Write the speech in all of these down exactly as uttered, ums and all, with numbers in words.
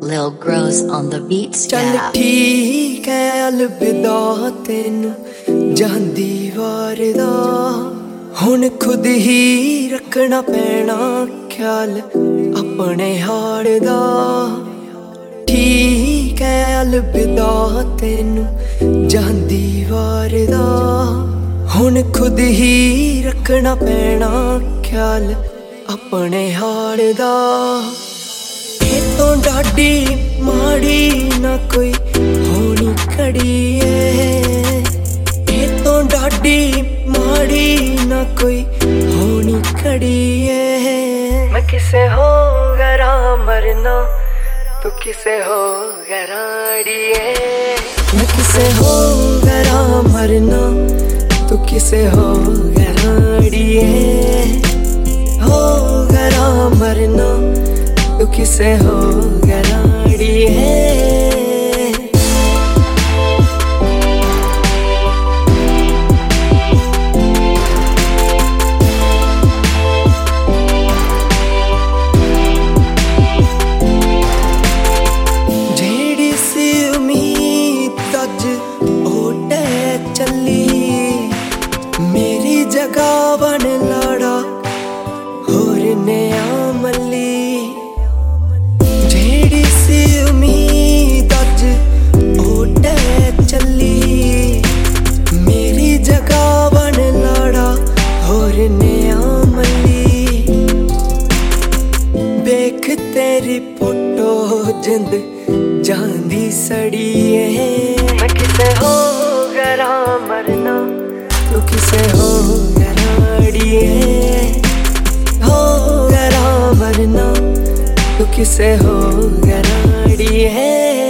Lil grows on the beats. चल ठीक है अलविदा तेनू जांदी वार दा हुण खुद ही रखना पैना ख्याल अपने हाड़ दा। ठीक है अलविदा तेनू जांदी वार दा हुण खुद ही रखना पैना ख्याल अपने हाड़ दा। तो डाडी माड़ी ना कोई होनी खड़ी है, तो डाडी माड़ी ना कोई होनी खड़ी है। मैं किसे हो गरा मरना तू किसे हो गराड़ी है। मैं किसे हो गरा मरना तू किसे हो गराड़ी है। हो गरा मरना तू किसे हो गराड़ी है। जेड़ी सी उम्मीद अज ओटे चली मेरी जगह बन लाड़ा होर नया मली। तेरी फोटो जिंद जांदी सड़ी है। मैं किसे हो गरा मरना तू किसे हो गराड़ी है। हो गरा मरना तू किसे हो गराड़ी है।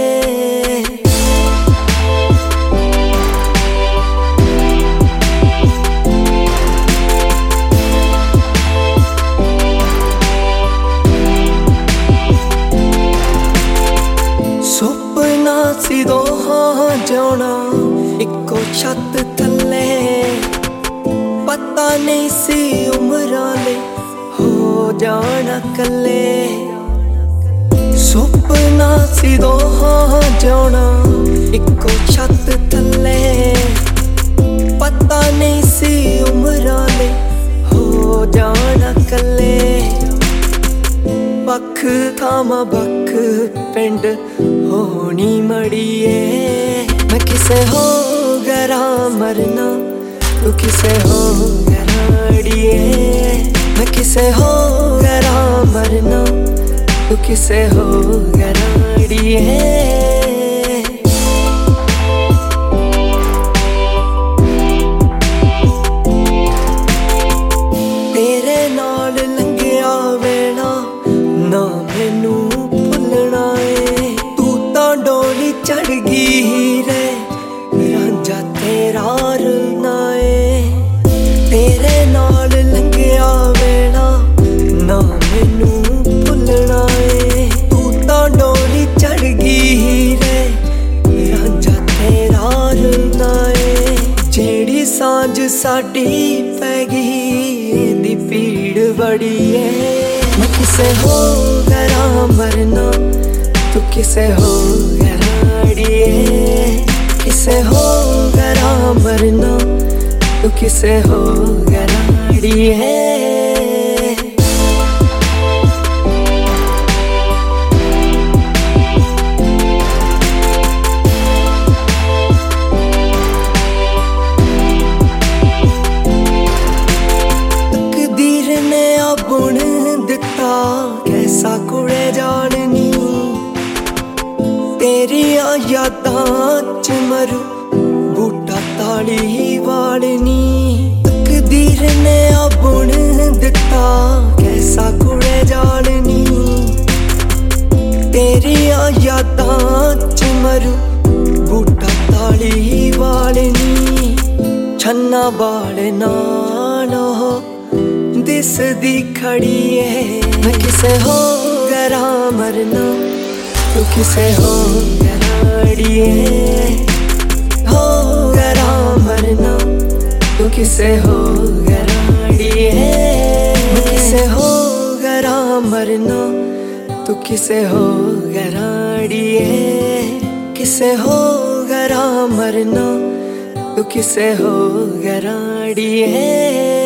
सी दोहां जाना इको छत थले पता नहीं सी उमरां ले हो जाना कले। सुपना सी दोहां जाना इको छत थले पता नहीं सी उमरां ले हो जाना कले। बख थामा बख पिंड होनी मड़िए। मैं किसे हो गरा मरना तू किसे हो गराड़िए। मैं किसे हो गरा मरना तू किसे हो गराड़िए। तेरे नाल लंघिया वेला ना मैनू भुलना है। तू तो डोली चढ़ गई रे रांझा तेरा रुलना है। तेरे नाल लंघिया वेला ना मैनू भुलना है। तू तो डोली चढ़ गई रे रांझा तेरा रुलना है। जेड़ी सांझ साडी पै गई दी पीड़ बड़ी है। मैं किसे हो गरा मरना तू किसे हो गराड़ी है। किसे हो गरा मरना तू किसे हो गराड़ी है। तकदीर ने बुन दिता कैसा कुड़े जाननी तेरिया यादां च मरू बूटा ताली वालनी। तकदीर ने बुन दिता कैसा कुड़े जाननी तेरिया यादां च मरू बूटा ताली वालनी। छन्ना बाल नालो दिस दी खड़ी है। मैं किसे हो गरा मरना तू किसे हो गराड़ी है। हो गरा मरना तू किसे हो गराड़ी है। मैं किसे हो गरा मरना तू किसे हो गराड़ी। अड़िए किसे हो गरा मरना, तू किसे हो गरा अड़िए।